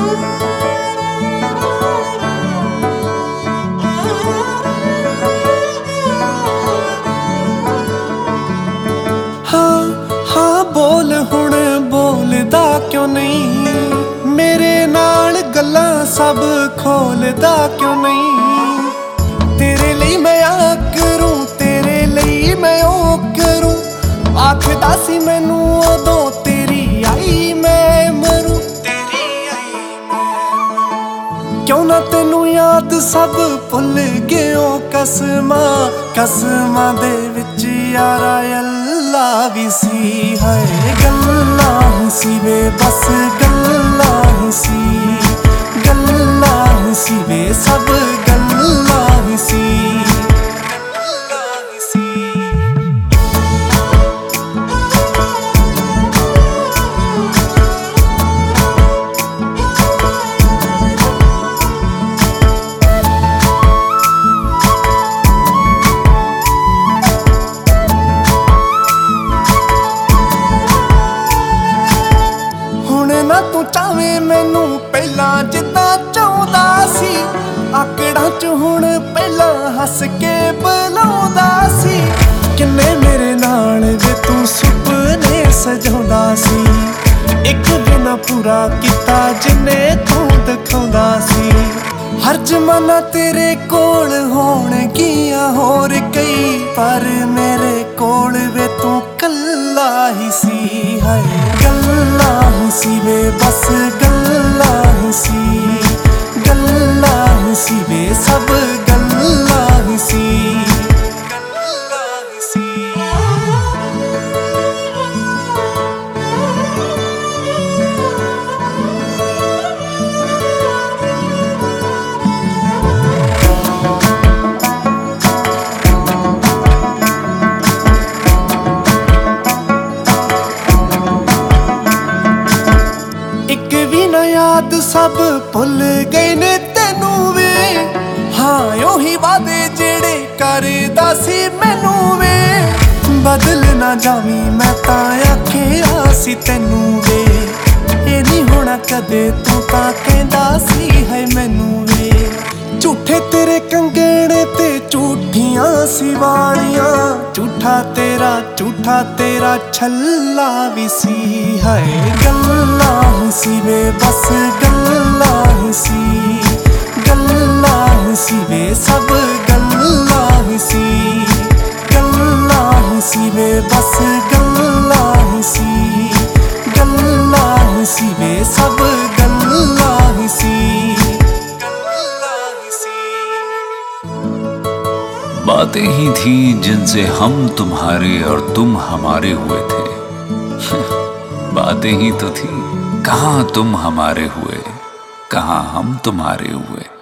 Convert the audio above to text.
बोल हुण बोलदा क्यों नहीं, मेरे नाल गल्लां सब खोलदा क्यों नहीं। तेरे लिए मैं आ करूं, तेरे लिए मैं ओ करूं, आखदा सी मैनू उदों तेरी आई मैं मरूं, तेरी आई मैं। क्यों ना तेनू याद सब भुल गयो, कसमां कसमां दे विच यारा अल्लाह भी सी है। गल्लां सी वे बस गल्लां सी, गल्लां सी वे सब गल्लां सी, गल्लां सी। ना तू चाहे मैनू पहला जिद्दां चाहुंदा सी, आकड़ां च हुण पहला हस के बुलाउंदा सी। किन्ने मेरे नाल वे तू सुपने सजाउंदा सी, एक दिन पूरा कीता जिन्ने तू दिखाउंदा सी। हर जमाना तेरे कोल होणगियां होर कई, पर मेरे कोल वे तू कल्ला ही सी है। गल्लां सी वे बस गल्लां सी, गल्लां सी वे सब गल्लां सी, गल्लां सी। एक भी ना याद सब भुल गए ने तेनू वे, हाँ ओही वादे जेड़े करदा सी मैनू वे। बदल ना जावी मैं तां आखिया सी तेनू वे, ये नहीं होना कदे तू तां कहंदा सी है मैनू वे। झूठे तेरे कंगण ते झूठियां सी वालियां, झूठा तेरा छल्ला भी सी है। गल्लां सी वे बस गल्लां सी, गल्लां सी वे सब गल्लां सी, गल्लां सी वे बस गल्लां सी, गल्लां सी वे सब गल्लां सी, गल्लां सी। बातें ही थी जिनसे हम तुम्हारे और तुम हमारे हुए थे। बातें ही तो थी, कहाँ तुम हमारे हुए, कहाँ हम तुम्हारे हुए।